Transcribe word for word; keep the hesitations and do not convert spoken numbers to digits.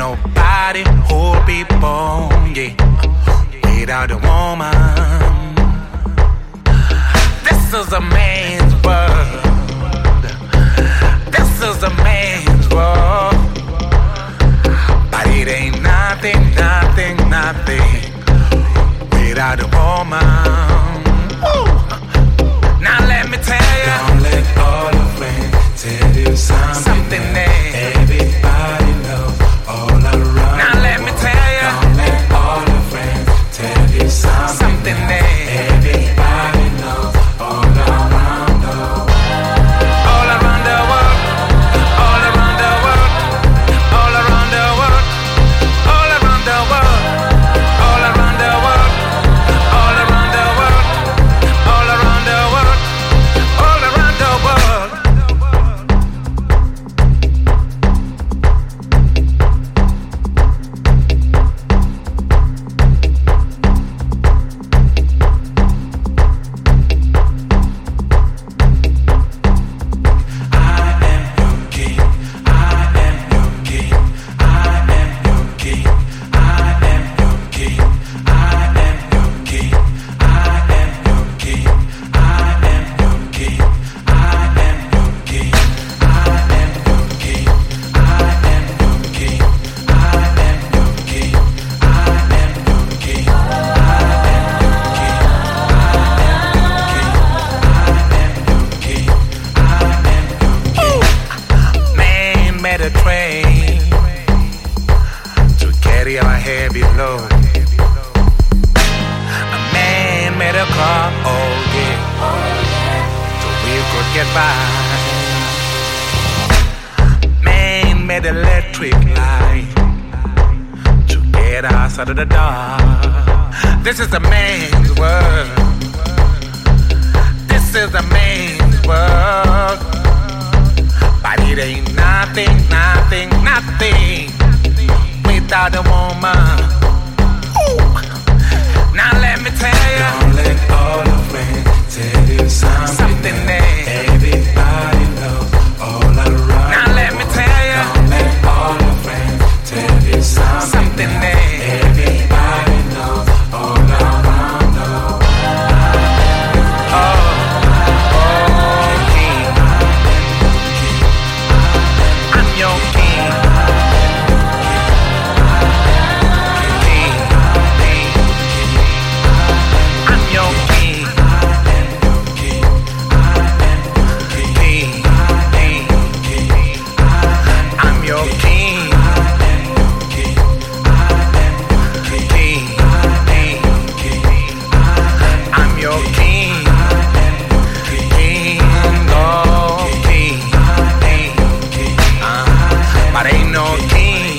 nobody who'll be born, yeah, without a woman. This is a man's world. This is a man's world. But it ain't nothing, nothing, nothing without a woman. Woo! Now let me tell you. Don't let all your friends tell you something, something that everybody knows all around. Now let me tell you. Don't let all your friends tell you something, something that everybody knows all around the world. All around the world. All around the world. All around the world. All around the world. All around the world. All around the world. All around the world. All around the world. A train to carry our heavy load. A man made a car, oh yeah, so we could get by. Man made electric light to get us out of the dark. This is a man's world. This is a man's world. But it ain't nothing, nothing, nothing without a woman. Ooh. Now let me tell you. Don't let all your friends tell you something, something that everybody knows all around. Now let me tell you. Don't let all your friends tell you something, something that everybody knows all around the world. Oh. Your king, king, king. I'm your king, king, king. I'm your king, king, king. I'm your king, king, oh king. But ain't no king